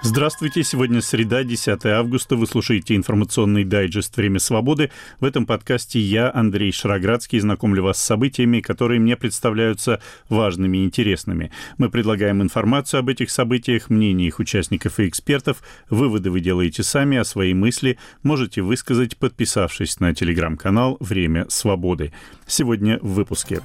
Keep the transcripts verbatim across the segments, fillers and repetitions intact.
Здравствуйте, сегодня среда, десятое августа. Вы слушаете информационный дайджест «Время свободы». В этом подкасте я, Андрей Шароградский, знакомлю вас с событиями, которые мне представляются важными и интересными. Мы предлагаем информацию об этих событиях, мнения их участников и экспертов. Выводы вы делаете сами, а свои мысли можете высказать, подписавшись на телеграм-канал «Время свободы». Сегодня в выпуске.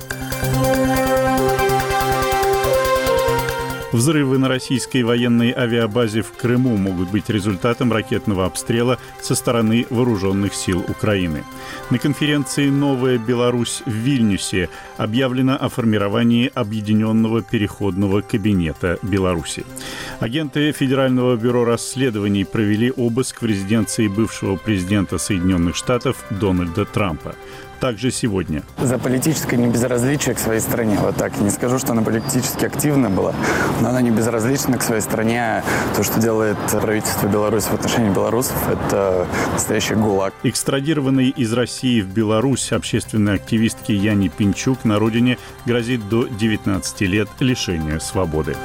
Взрывы на российской военной авиабазе в Крыму могут быть результатом ракетного обстрела со стороны вооруженных сил Украины. На конференции «Новая Беларусь» в Вильнюсе объявлено о формировании Объединенного переходного кабинета Беларуси. Агенты Федерального бюро расследований провели обыск в резиденции бывшего президента Соединенных Штатов Дональда Трампа. Также сегодня. За политическое небезразличие к своей стране. Вот так. Не скажу, что она политически активна была, но она не безразлична к своей стране. То, что делает правительство Беларуси в отношении белорусов, это настоящий ГУЛАГ. Экстрадированной из России в Беларусь общественной активистке Яне Пинчук на родине грозит до девятнадцати лет лишения свободы.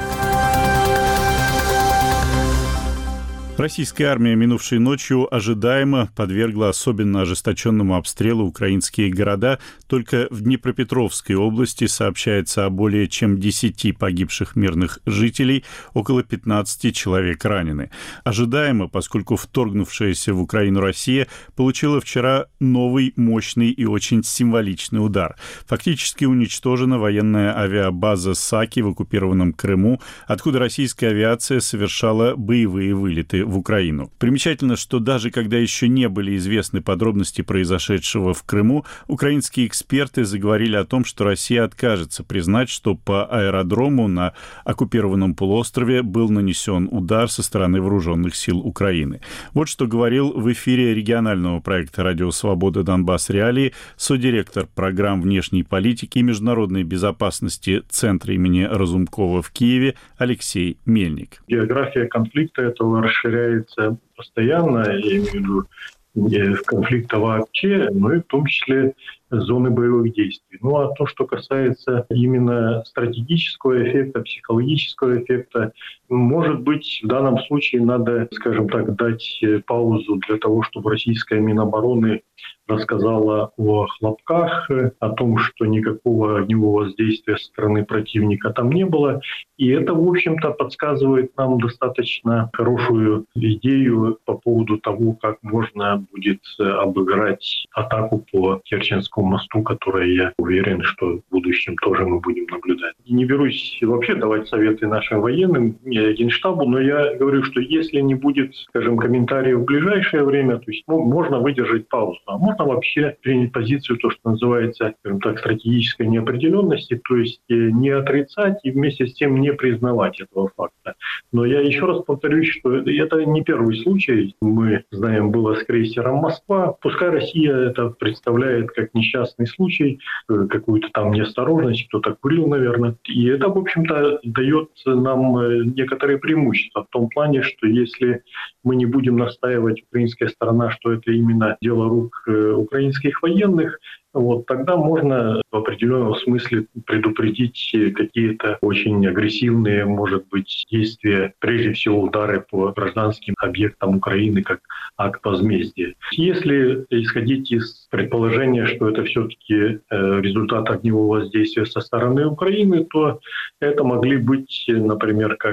Российская армия минувшей ночью ожидаемо подвергла особенно ожесточенному обстрелу украинские города. Только в Днепропетровской области сообщается о более чем десяти погибших мирных жителей, около пятнадцати человек ранены. Ожидаемо, поскольку вторгнувшаяся в Украину Россия получила вчера новый, мощный и очень символичный удар. Фактически уничтожена военная авиабаза Саки в оккупированном Крыму, откуда российская авиация совершала боевые вылеты в Украину. Примечательно, что даже когда еще не были известны подробности произошедшего в Крыму, украинские эксперты заговорили о том, что Россия откажется признать, что по аэродрому на оккупированном полуострове был нанесен удар со стороны вооруженных сил Украины. Вот что говорил в эфире регионального проекта «Радио Свобода. Донбасс. Реалии» содиректор программ внешней политики и международной безопасности Центра имени Разумкова в Киеве Алексей Мельник. География конфликта этого расширяется постоянно, я имею в виду конфликта вообще, но и в том числе зоны боевых действий. Ну а то, что касается именно стратегического эффекта, психологического эффекта, может быть, в данном случае надо, скажем так, дать паузу для того, чтобы российская Минобороны рассказала о хлопках, о том, что никакого огневого воздействия со стороны противника там не было. И это, в общем-то, подсказывает нам достаточно хорошую идею по поводу того, как можно будет обыграть атаку по Керченскому мосту, которая, я уверен, что в будущем тоже мы будем наблюдать. Не берусь вообще давать советы нашим военным, Генштабу, но я говорю, что если не будет, скажем, комментариев в ближайшее время, то есть ну, можно выдержать паузу, а можно вообще принять позицию, то, что называется, скажем так, стратегической неопределенности, то есть не отрицать и вместе с тем не признавать этого факта. Но я еще раз повторюсь, что это не первый случай. Мы знаем, было с крейсером «Москва». Пускай Россия это представляет как несчастный случай, какую-то там неосторожность, кто-то курил, наверное. И это, в общем-то, дает нам некоторые преимущества в том плане, что если мы не будем настаивать, украинская сторона, что это именно дело рук украинских военных, вот тогда можно в определенном смысле предупредить какие-то очень агрессивные, может быть, действия, прежде всего удары по гражданским объектам Украины как акт возмездия. Если исходить из предположения, что это все-таки результат огневого воздействия со стороны Украины, то это могли быть, например, как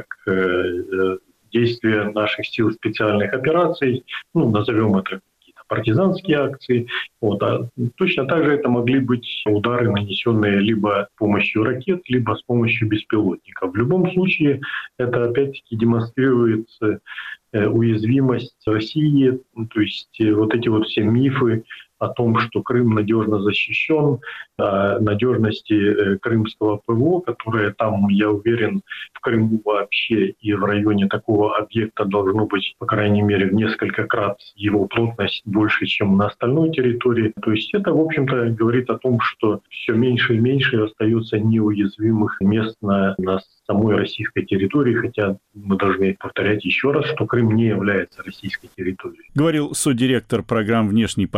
действия наших сил специальных операций, ну, назовем это партизанские акции. Вот. А точно так же это могли быть удары, нанесенные либо с помощью ракет, либо с помощью беспилотников. В любом случае это опять-таки демонстрирует уязвимость России, то есть вот эти вот все мифы о том, что Крым надежно защищен, о надежности крымского ПВО, которое там, я уверен, в Крыму вообще и в районе такого объекта должно быть, по крайней мере, в несколько крат его плотность больше, чем на остальной территории. То есть это, в общем-то, говорит о том, что все меньше и меньше остается неуязвимых мест на, на самой российской территории, хотя мы должны повторять еще раз, что Крым не является российской территорией. Говорил содиректор программ внешней политики и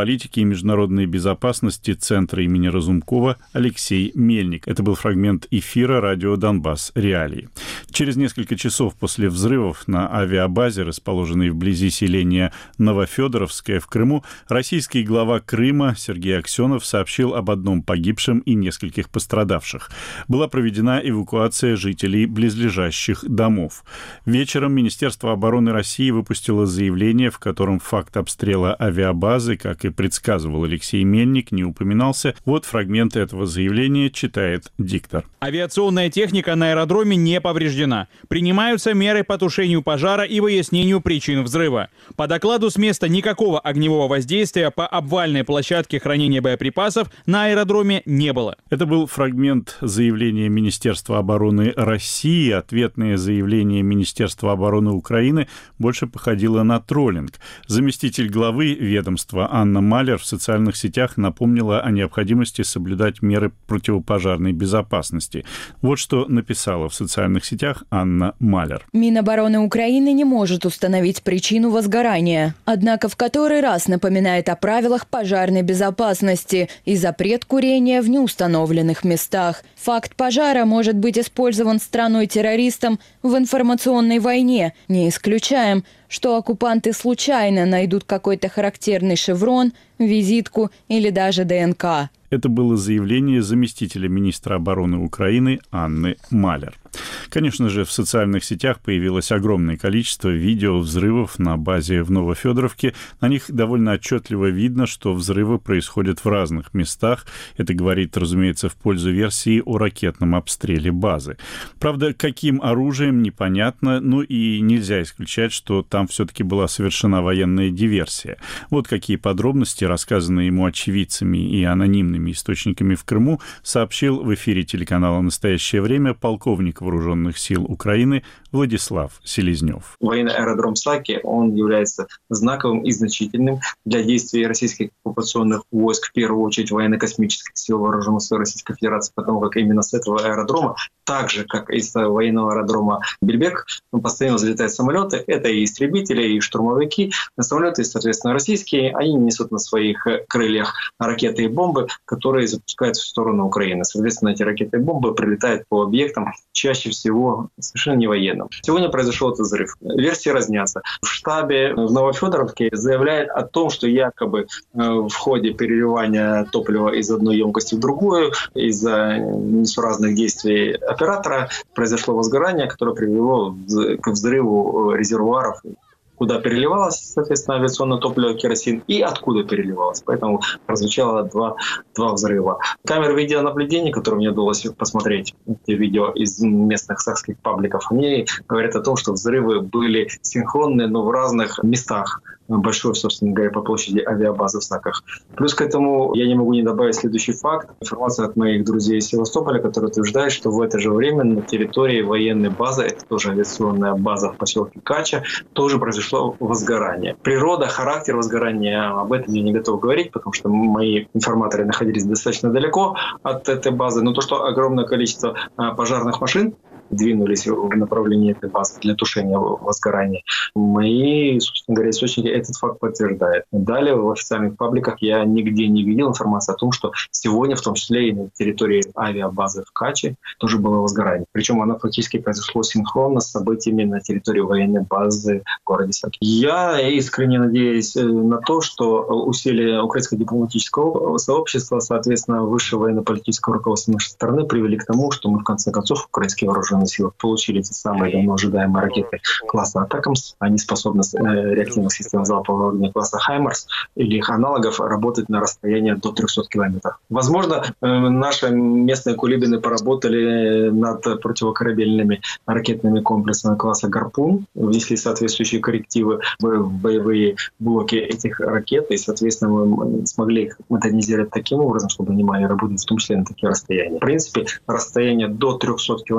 международной безопасности Центра имени Разумкова Алексей Мельник. Это был фрагмент эфира радио «Донбасс. Реалии». Через несколько часов после взрывов на авиабазе, расположенной вблизи селения Новофедоровское в Крыму, российский глава Крыма Сергей Аксенов сообщил об одном погибшем и нескольких пострадавших. Была проведена эвакуация жителей близлежащих домов. Вечером Министерство обороны России выпустило заявление, в котором факт обстрела авиабазы, как и предсказывал Алексей Мельник, не упоминался. Вот фрагменты этого заявления читает диктор. Авиационная техника на аэродроме не повреждена. Принимаются меры по тушению пожара и выяснению причин взрыва. По докладу с места никакого огневого воздействия по обвальной площадке хранения боеприпасов на аэродроме не было. Это был фрагмент заявления Министерства обороны России. Ответное заявление Министерства обороны Украины больше походило на троллинг. Заместитель главы ведомства Анна Малер в социальных сетях напомнила о необходимости соблюдать меры противопожарной безопасности. Вот что написала в социальных сетях Анна Малер. Минобороны Украины не может установить причину возгорания, однако в который раз напоминает о правилах пожарной безопасности и запрет курения в неустановленных местах. Факт пожара может быть использован страной-террористом в информационной войне. Не исключаем, что оккупанты случайно найдут какой-то характерный шеврон, визитку или даже ДНК. Это было заявление заместителя министра обороны Украины Анны Малер. Конечно же, в социальных сетях появилось огромное количество видео взрывов на базе в Новофедоровке. На них довольно отчетливо видно, что взрывы происходят в разных местах. Это говорит, разумеется, в пользу версии о ракетном обстреле базы. Правда, каким оружием, непонятно, ну и нельзя исключать, что там все-таки была совершена военная диверсия. Вот какие подробности, рассказанные ему очевидцами и анонимными источниками в Крыму, сообщил в эфире телеканала «Настоящее время» полковник вооруженных сил Украины Владислав Селезнев. Военный аэродром Саки, он является знаковым и значительным для действий российских оккупационных войск, в первую очередь военно-космических сил вооруженных сил Российской Федерации, потому как именно с этого аэродрома, так же, как и с военного аэродрома Бельбек, постоянно взлетают самолеты. Это и истребители, и штурмовики. Самолеты, соответственно, российские, они несут на своих крыльях ракеты и бомбы, которые запускаются в сторону Украины. Соответственно, эти ракеты и бомбы прилетают по объектам, чаще всего совершенно не военным. Сегодня произошел этот взрыв. Версии разнятся. В штабе в Новофедоровке заявляют о том, что якобы в ходе переливания топлива из одной емкости в другую, из-за несуразных действий оператора произошло возгорание, которое привело к взрыву резервуаров, куда переливалось, соответственно, авиационное топливо, керосин, и откуда переливалось. Поэтому прозвучало два, два взрыва. Камеры видеонаблюдения, которые мне удалось посмотреть, эти видео из местных сакских пабликов, они говорят о том, что взрывы были синхронные, но в разных местах. Большой, собственно говоря, по площади авиабазы в Саках. Плюс к этому я не могу не добавить следующий факт. Информация от моих друзей из Севастополя, которые утверждают, что в это же время на территории военной базы, это тоже авиационная база в поселке Кача, тоже произошло возгорание. Природа, характер возгорания, об этом я не готов говорить, потому что мои информаторы находились достаточно далеко от этой базы. Но то, что огромное количество пожарных машин двинулись в направлении этой базы для тушения возгорания, мои, собственно говоря, источники этот факт подтверждают. Далее в официальных пабликах я нигде не видел информации о том, что сегодня, в том числе и на территории авиабазы в Каче, тоже было возгорание. Причем оно фактически произошло синхронно с событиями на территории военной базы в городе Саки. Я искренне надеюсь на то, что усилия украинского дипломатического сообщества, соответственно, высшего военно-политического руководства нашей страны привели к тому, что мы, в конце концов, украинские вооруженные силы получили те самые давно ожидаемые ракеты класса «Атакамс». Они способны с реактивных систем залпового огня класса «Хаймарс» или их аналогов работать на расстоянии до трехсот километров. Возможно, наши местные кулибины поработали над противокорабельными ракетными комплексами класса «Гарпун», внесли соответствующие коррективы в боевые блоки этих ракет, и, соответственно, мы смогли их модернизировать таким образом, чтобы они могли работать в том числе на такие расстояния. В принципе, расстояние до трехсот километров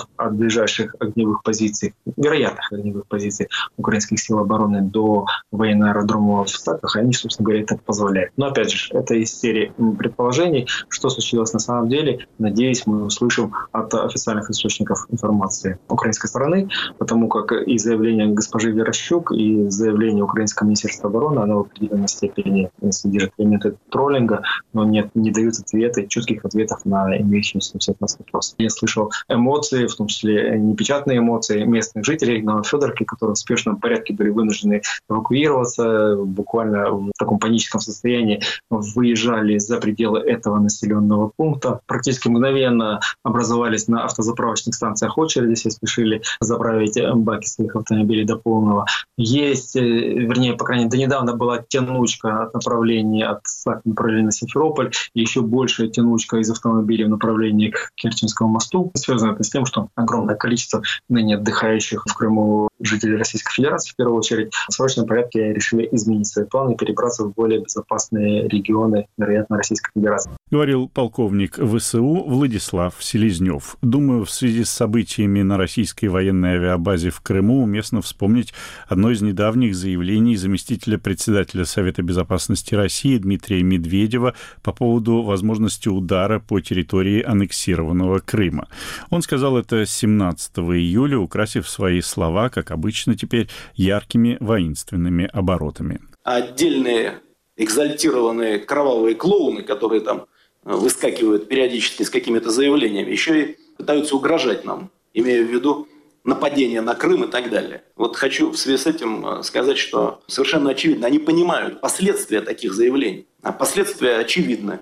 от ближайших огневых позиций, вероятных огневых позиций украинских сил обороны до военного аэродрома в Стаках, они, собственно говоря, это позволяют. Но, опять же, это из серии предположений. Что случилось на самом деле, надеюсь, мы услышим от официальных источников информации украинской стороны, потому как и заявление госпожи Верощук, и заявление Украинского министерства обороны, оно в определенной степени содержит элементы троллинга, но нет, не дают ответы, четких ответов на имеющиеся у всех нас вопросы. Я слышал эмоции, в том числе непечатные эмоции местных жителей Новофедоровки, которые в спешном порядке были вынуждены эвакуироваться, буквально в таком паническом состоянии выезжали за пределы этого населенного пункта. Практически мгновенно образовались на автозаправочных станциях очереди, все спешили заправить баки своих автомобилей до полного. Есть, вернее, по крайней мере, до недавно была тянучка от направления от Стака направления на Симферополь, и еще большая тянучка из автомобилей в направлении к Керченскому мосту. Связано это с тем, что огромное количество ныне отдыхающих в Крыму жителей Российской Федерации, в первую очередь, в срочном порядке решили изменить свои планы и перебраться в более безопасные регионы, вероятно, Российской Федерации. Говорил полковник ВСУ Владислав Селезнев. Думаю, в связи с событиями на российской военной авиабазе в Крыму уместно вспомнить одно из недавних заявлений заместителя председателя Совета безопасности России Дмитрия Медведева по поводу возможности удара по территории аннексированного Крыма. Он сказал это семнадцатого июля, украсив свои слова, как обычно теперь, яркими воинственными оборотами. Отдельные экзальтированные кровавые клоуны, которые там выскакивают периодически с какими-то заявлениями, еще и пытаются угрожать нам, имея в виду нападение на Крым и так далее. Вот хочу в связи с этим сказать, что совершенно очевидно, они понимают последствия таких заявлений. А последствия очевидны,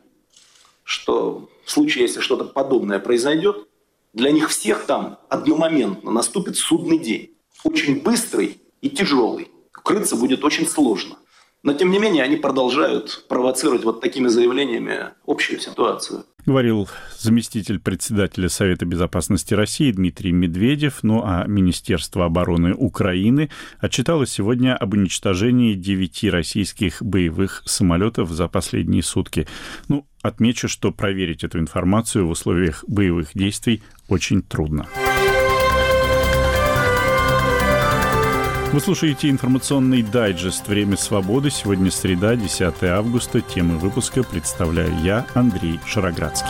что в случае, если что-то подобное произойдет, для них всех там одномоментно наступит судный день. Очень быстрый и тяжелый. Укрыться будет очень сложно. Но, тем не менее, они продолжают провоцировать вот такими заявлениями общую ситуацию. Говорил заместитель председателя Совета безопасности России Дмитрий Медведев. Ну а Министерство обороны Украины отчитало сегодня об уничтожении девяти российских боевых самолетов за последние сутки. Ну, отмечу, что проверить эту информацию в условиях боевых действий очень трудно. Вы слушаете информационный дайджест «Время свободы». Сегодня среда, десятое августа. Темы выпуска представляю я, Андрей Шароградский.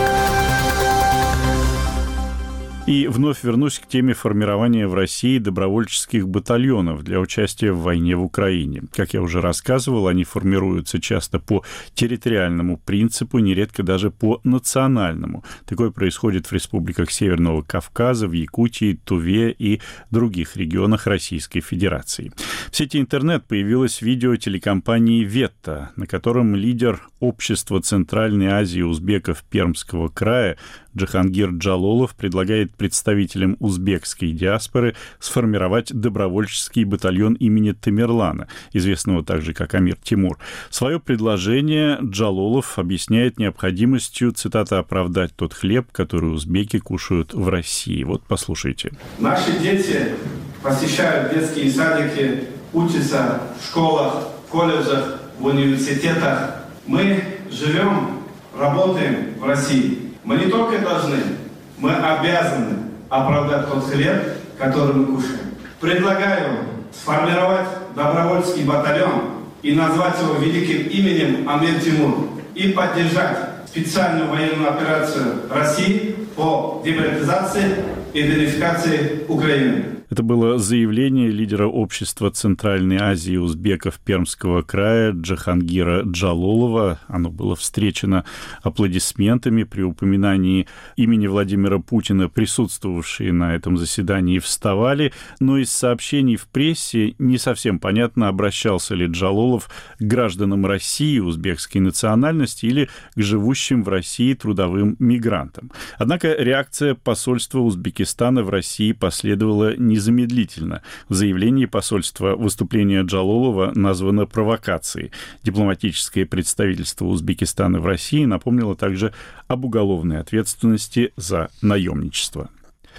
И вновь вернусь к теме формирования в России добровольческих батальонов для участия в войне в Украине. Как я уже рассказывал, они формируются часто по территориальному принципу, нередко даже по национальному. Такое происходит в республиках Северного Кавказа, в Якутии, Туве и других регионах Российской Федерации. В сети интернет появилось видео телекомпании «Ветта», на котором лидер общества Центральной Азии узбеков Пермского края Джахангир Джалолов предлагает представителям узбекской диаспоры сформировать добровольческий батальон имени Тамерлана, известного также как Амир Тимур. Свое предложение Джалолов объясняет необходимостью, цитата, «оправдать тот хлеб, который узбеки кушают в России». Вот послушайте. Наши дети посещают детские садики, учатся в школах, в колледжах, в университетах. Мы живем, работаем в России. Мы не только должны, мы обязаны оправдать тот хлеб, который мы кушаем. Предлагаю сформировать добровольческий батальон и назвать его великим именем Амир Тимур и поддержать специальную военную операцию России по демилитаризации и денацификации Украины. Это было заявление лидера общества Центральной Азии узбеков Пермского края Джахангира Джалолова. Оно было встречено аплодисментами при упоминании имени Владимира Путина. Присутствовавшие на этом заседании вставали, но из сообщений в прессе не совсем понятно, обращался ли Джалолов к гражданам России узбекской национальности или к живущим в России трудовым мигрантам. Однако реакция посольства Узбекистана в России последовала не незамедлительно. В заявлении посольства выступление Джалолова названо провокацией. Дипломатическое представительство Узбекистана в России напомнило также об уголовной ответственности за наемничество.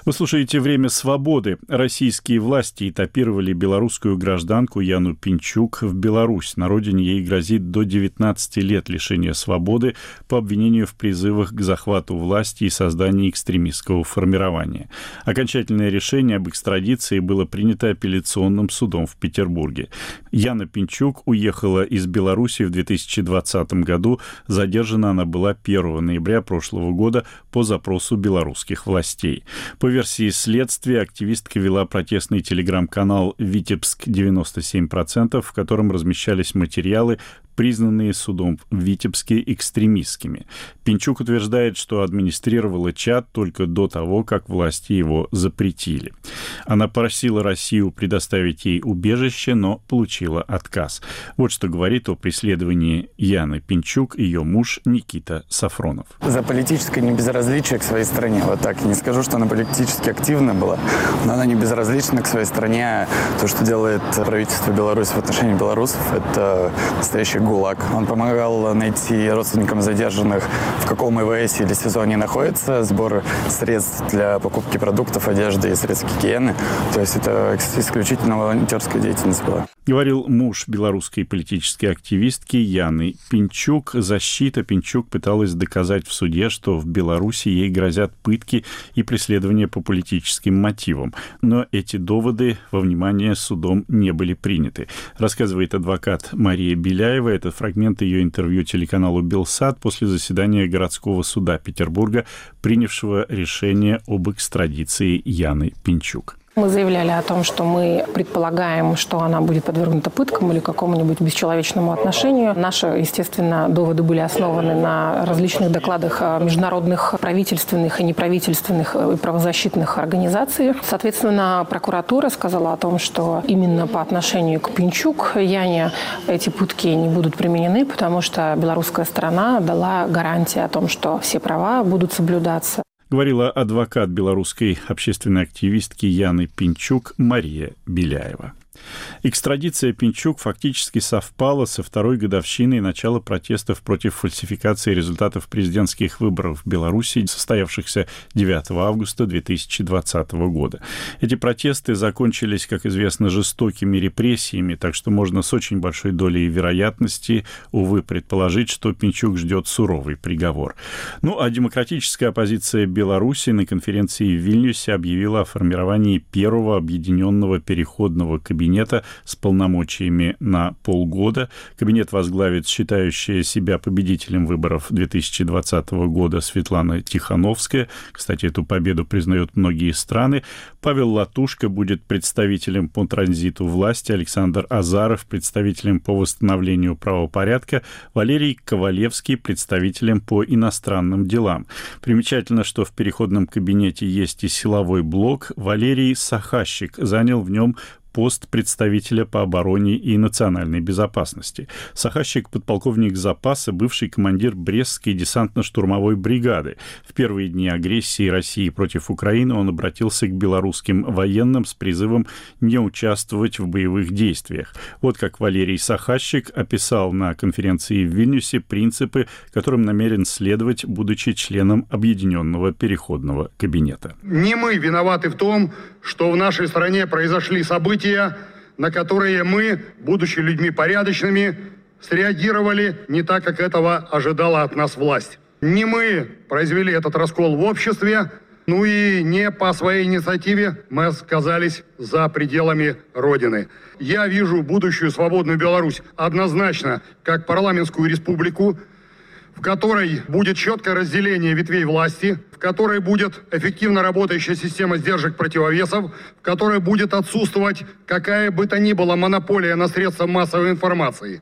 Вы слушаете «Время свободы». Российские власти этапировали белорусскую гражданку Яну Пинчук в Беларусь. На родине ей грозит до девятнадцати лет лишения свободы по обвинению в призывах к захвату власти и создании экстремистского формирования. Окончательное решение об экстрадиции было принято апелляционным судом в Петербурге. Яна Пинчук уехала из Беларуси в две тысячи двадцатом году. Задержана она была первого ноября прошлого года по запросу белорусских властей. По версии следствия, активистка вела протестный телеграм-канал «Витебск девяносто семь процентов», в котором размещались материалы, признанные судом в Витебске экстремистскими. Пинчук утверждает, что администрировала чат только до того, как власти его запретили. Она просила Россию предоставить ей убежище, но получила отказ. Вот что говорит о преследовании Яны Пинчук ее муж Никита Сафронов. За политическое небезразличие к своей стране. Вот так. Не скажу, что она политически активна была, но она не безразлична к своей стране. То, что делает правительство Беларуси в отношении белорусов, это настоящий ГУЛАГ. Он помогал найти родственникам задержанных, в каком ИВС или СИЗО они находятся, сбор средств для покупки продуктов, одежды и средств гигиены. То есть это исключительно волонтерская деятельность была. Говорил муж белорусской политической активистки Яны Пинчук. Защита Пинчук пыталась доказать в суде, что в Беларуси ей грозят пытки и преследования по политическим мотивам. Но эти доводы во внимание судом не были приняты. Рассказывает адвокат Мария Беляева. Это фрагмент ее интервью телеканалу «Белсат» после заседания городского суда Петербурга, принявшего решение об экстрадиции Яны Пинчук. Мы заявляли о том, что мы предполагаем, что она будет подвергнута пыткам или какому-нибудь бесчеловечному отношению. Наши, естественно, доводы были основаны на различных докладах международных правительственных и неправительственных и правозащитных организаций. Соответственно, прокуратура сказала о том, что именно по отношению к Пинчук Яне эти пытки не будут применены, потому что белорусская сторона дала гарантии о том, что все права будут соблюдаться. Говорила адвокат белорусской общественной активистки Яны Пинчук Мария Беляева. Экстрадиция Пинчук фактически совпала со второй годовщиной начала протестов против фальсификации результатов президентских выборов в Беларуси, состоявшихся девятого августа две тысячи двадцатого года. Эти протесты закончились, как известно, жестокими репрессиями, так что можно с очень большой долей вероятности, увы, предположить, что Пинчук ждет суровый приговор. Ну, а демократическая оппозиция Беларуси на конференции в Вильнюсе объявила о формировании первого объединенного переходного кабинета с полномочиями на полгода. Кабинет возглавит считающая себя победителем выборов две тысячи двадцатого года Светлана Тихановская. Кстати, эту победу признают многие страны. Павел Латушко будет представителем по транзиту власти, Александр Азаров представителем по восстановлению правопорядка, Валерий Ковалевский представителем по иностранным делам. Примечательно, что в переходном кабинете есть и силовой блок. Валерий Сахащик занял в нем пост представителя по обороне и национальной безопасности. Сахащик — подполковник запаса, бывший командир Брестской десантно-штурмовой бригады. В первые дни агрессии России против Украины он обратился к белорусским военным с призывом не участвовать в боевых действиях. Вот как Валерий Сахащик описал на конференции в Вильнюсе принципы, которым намерен следовать, будучи членом Объединенного переходного кабинета. Не мы виноваты в том, что в нашей стране произошли события, на которые мы, будучи людьми порядочными, среагировали не так, как этого ожидала от нас власть. Не мы произвели этот раскол в обществе, ну и не по своей инициативе мы оказались за пределами Родины. Я вижу будущую свободную Беларусь однозначно как парламентскую республику, в которой будет четкое разделение ветвей власти, в которой будет эффективно работающая система сдержек-противовесов, в которой будет отсутствовать какая бы то ни была монополия на средства массовой информации.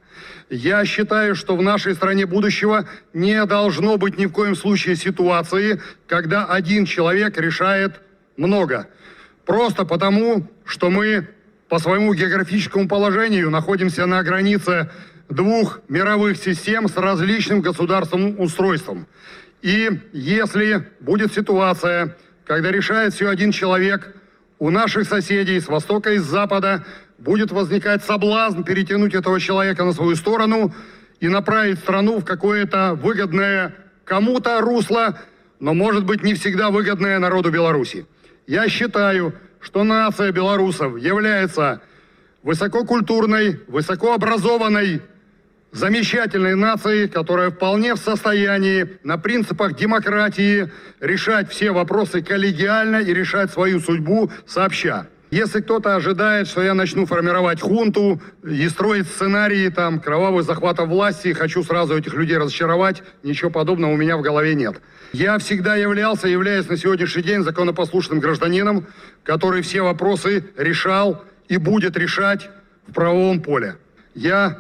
Я считаю, что в нашей стране будущего не должно быть ни в коем случае ситуации, когда один человек решает много. Просто потому, что мы по своему географическому положению находимся на границе двух мировых систем с различным государственным устройством. И если будет ситуация, когда решает все один человек, у наших соседей с востока и с запада будет возникать соблазн перетянуть этого человека на свою сторону и направить страну в какое-то выгодное кому-то русло, но, может быть, не всегда выгодное народу Беларуси. Я считаю, что нация белорусов является высококультурной, высокообразованной, замечательной нацией, которая вполне в состоянии на принципах демократии решать все вопросы коллегиально и решать свою судьбу сообща. Если кто-то ожидает, что я начну формировать хунту и строить сценарии там кровавых захватов власти, хочу сразу этих людей разочаровать, ничего подобного у меня в голове нет. Я всегда являлся, являюсь на сегодняшний день законопослушным гражданином, который все вопросы решал и будет решать в правовом поле. Я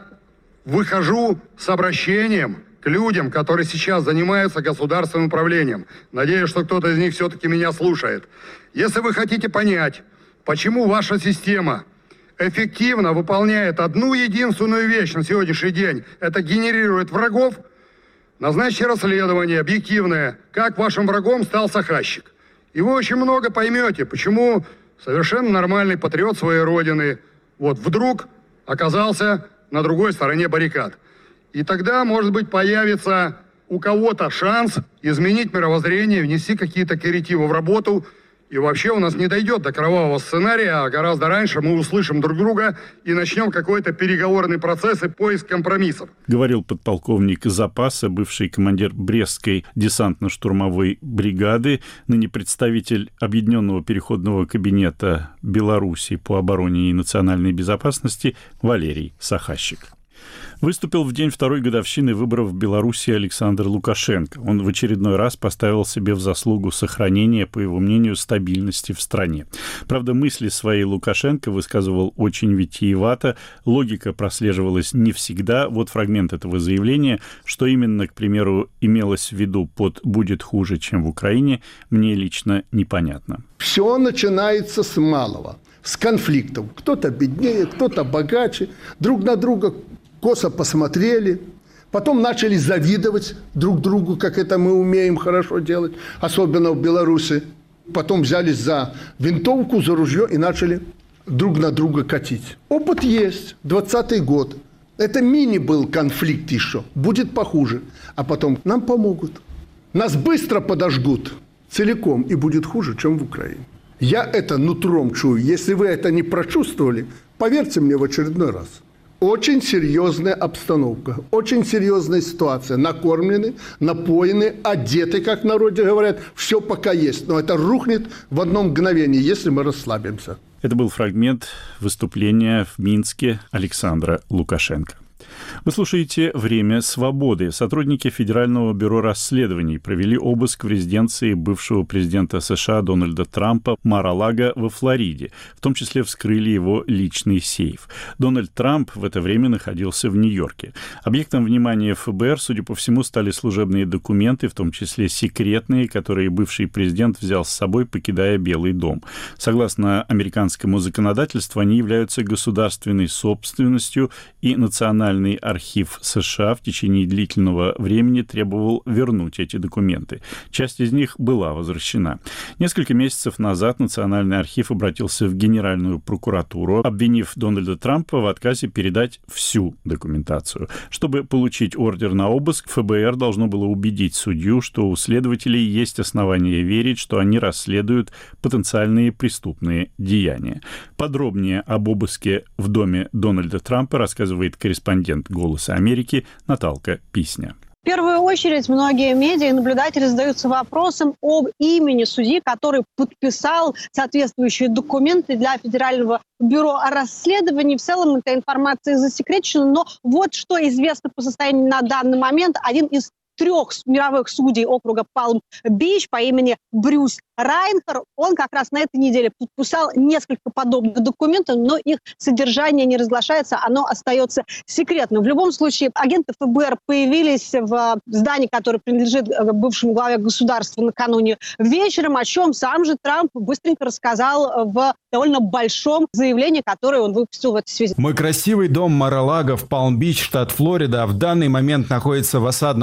выхожу с обращением к людям, которые сейчас занимаются государственным управлением. Надеюсь, что кто-то из них все-таки меня слушает. Если вы хотите понять, почему ваша система эффективно выполняет одну единственную вещь на сегодняшний день, это генерирует врагов, назначьте расследование объективное, как вашим врагом стал Сахащик. И вы очень много поймете, почему совершенно нормальный патриот своей родины вот вдруг оказался на другой стороне баррикад. И тогда, может быть, появится у кого-то шанс изменить мировоззрение, внести какие-то коррективы в работу. И вообще у нас не дойдет до кровавого сценария, а гораздо раньше мы услышим друг друга и начнем какой-то переговорный процесс и поиск компромиссов. Говорил подполковник запаса, бывший командир Брестской десантно-штурмовой бригады, ныне представитель Объединенного переходного кабинета Беларуси по обороне и национальной безопасности Валерий Сахащик. Выступил в день второй годовщины выборов в Беларуси Александр Лукашенко. Он в очередной раз поставил себе в заслугу сохранения, по его мнению, стабильности в стране. Правда, мысли свои Лукашенко высказывал очень витиевато, логика прослеживалась не всегда. Вот фрагмент этого заявления, что именно, к примеру, имелось в виду под «будет хуже, чем в Украине», мне лично непонятно. Все начинается с малого, с конфликтов. Кто-то беднее, кто-то богаче, друг на друга косо посмотрели, потом начали завидовать друг другу, как это мы умеем хорошо делать, особенно в Беларуси. Потом взялись за винтовку, за ружье и начали друг на друга катить. Опыт есть, двадцатый год. Это мини был конфликт еще, будет похуже. А потом нам помогут. Нас быстро подожгут целиком, и будет хуже, чем в Украине. Я это нутром чую. Если вы это не прочувствовали, поверьте мне в очередной раз. Очень серьезная обстановка, очень серьезная ситуация. Накормлены, напоены, одеты, как в народе говорят. Все пока есть, но это рухнет в одно мгновение, если мы расслабимся. Это был фрагмент выступления в Минске Александра Лукашенко. Вы слушаете «Время свободы». Сотрудники Федерального бюро расследований провели обыск в резиденции бывшего президента США Дональда Трампа Мар-а-Лаго во Флориде. В том числе вскрыли его личный сейф. Дональд Трамп в это время находился в Нью-Йорке. Объектом внимания эф бэ эр, судя по всему, стали служебные документы, в том числе секретные, которые бывший президент взял с собой, покидая Белый дом. Согласно американскому законодательству, они являются государственной собственностью, и Национальный архив США в течение длительного времени требовал вернуть эти документы. Часть из них была возвращена. Несколько месяцев назад Национальный архив обратился в Генеральную прокуратуру, обвинив Дональда Трампа в отказе передать всю документацию. Чтобы получить ордер на обыск, эф бэ эр должно было убедить судью, что у следователей есть основания верить, что они расследуют потенциальные преступные деяния. Подробнее об обыске в доме Дональда Трампа рассказывает корреспондент «Голоса Америки» Наталка Писня. В первую очередь многие медиа и наблюдатели задаются вопросом об имени судьи, который подписал соответствующие документы для Федерального бюро расследований. В целом эта информация засекречена, но вот что известно по состоянию на данный момент. Один из трех мировых судей округа Палм-Бич по имени Брюс Райнхар, он как раз на этой неделе подписал несколько подобных документов, но их содержание не разглашается, оно остается секретным. В любом случае, агенты эф бэ эр появились в здании, которое принадлежит бывшему главе государства накануне вечером, о чем сам же Трамп быстренько рассказал в довольно большом заявлении, которое он выпустил в этой связи. Мой красивый дом Мар-а-Лаго в Палм-Бич, штат Флорида, в данный момент находится в осадном положении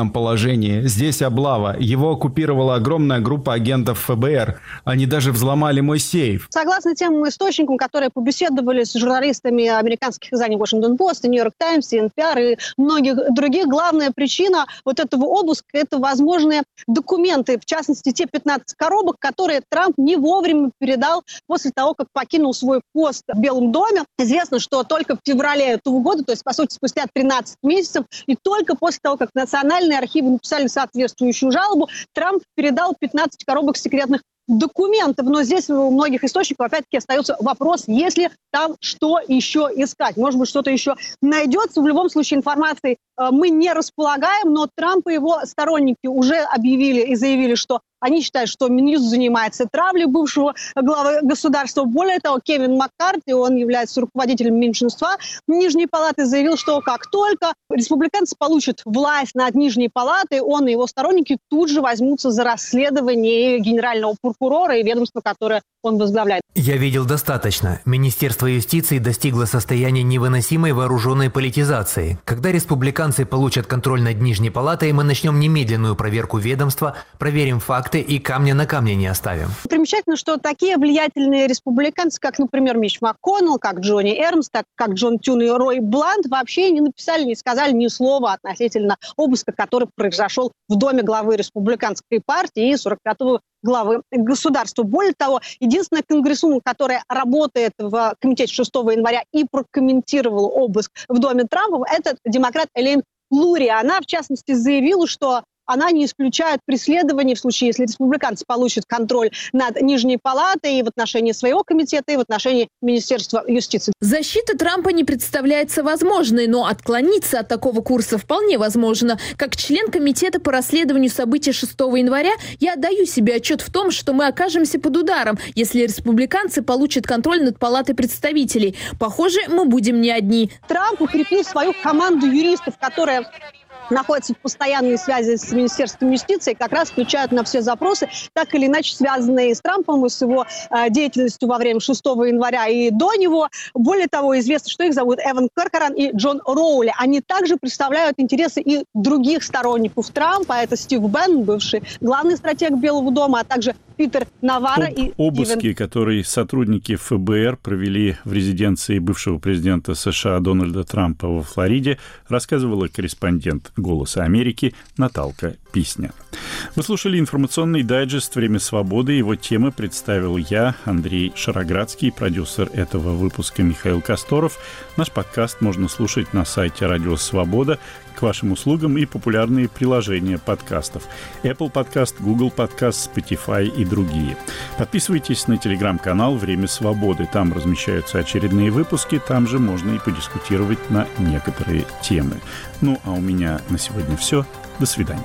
положение. Здесь облава. Его оккупировала огромная группа агентов эф бэ эр. Они даже взломали мой сейф. Согласно тем источникам, которые побеседовали с журналистами американских изданий Washington Post, Нью-Йорк Таймс, Эн Пи Ар и многих других, главная причина вот этого обыска – это возможные документы, в частности, те пятнадцать коробок, которые Трамп не вовремя передал после того, как покинул свой пост в Белом доме. Известно, что только в феврале этого года, то есть, по сути, спустя тринадцать месяцев, и только после того, как национальные архивы написали соответствующую жалобу, Трамп передал пятнадцать коробок секретных документов. Но здесь у многих источников опять-таки остается вопрос, есть ли там что еще искать. Может быть, что-то еще найдется. В любом случае информации э, мы не располагаем, но Трамп и его сторонники уже объявили и заявили, что они считают, что Минюст занимается травлей бывшего главы государства. Более того, Кевин Маккарти, он является руководителем меньшинства Нижней Палаты, заявил, что как только республиканцы получат власть над Нижней Палатой, он и его сторонники тут же возьмутся за расследование генерального прокурора и ведомства, которое он возглавляет. Я видел достаточно. Министерство юстиции достигло состояния невыносимой вооруженной политизации. Когда республиканцы получат контроль над Нижней Палатой, мы начнем немедленную проверку ведомства, проверим факты и камня на камне не оставим. Примечательно, что такие влиятельные республиканцы, как, например, Митч МакКоннелл, как Джонни Эрнст, так как Джон Тюн и Рой Блант, вообще не написали, не сказали ни слова относительно обыска, который произошел в доме главы республиканской партии и сорок пятого главы государства. Более того, единственная конгрессвумен, которая работает в комитете шестого января и прокомментировала обыск в доме Трампа, это демократ Элейн Лури. Она, в частности, заявила, что она не исключает преследование в случае, если республиканцы получат контроль над Нижней Палатой и в отношении своего комитета, и в отношении Министерства юстиции. Защита Трампа не представляется возможной, но отклониться от такого курса вполне возможно. Как член комитета по расследованию событий шестого января, я отдаю себе отчет в том, что мы окажемся под ударом, если республиканцы получат контроль над Палатой представителей. Похоже, мы будем не одни. Трамп укрепил свою команду юристов, которая находятся в постоянной связи с Министерством юстиции, как раз включают на все запросы, так или иначе связанные с Трампом и с его э, деятельностью во время шестого января и до него. Более того, известно, что их зовут Эван Коркоран и Джон Роули. Они также представляют интересы и других сторонников Трампа. Это Стив Беннон, бывший главный стратег Белого дома, а также Питер Наварро Об и обыске, Стивен... которые сотрудники эф бэ эр провели в резиденции бывшего президента США Дональда Трампа во Флориде, рассказывала корреспондент «Голоса Америки» Наталка Писня. Вы слушали информационный дайджест «Время свободы». Его темы представил я, Андрей Шароградский, продюсер этого выпуска Михаил Косторов. Наш подкаст можно слушать на сайте «Радио Свобода». К вашим услугам и популярные приложения подкастов: Apple Podcast, Google Podcast, Spotify и другие. Подписывайтесь на телеграм-канал «Время свободы». Там размещаются очередные выпуски, там же можно и подискутировать на некоторые темы. Ну, а у меня на сегодня все. До свидания.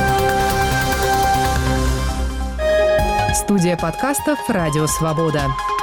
Студия подкастов «Радио Свобода».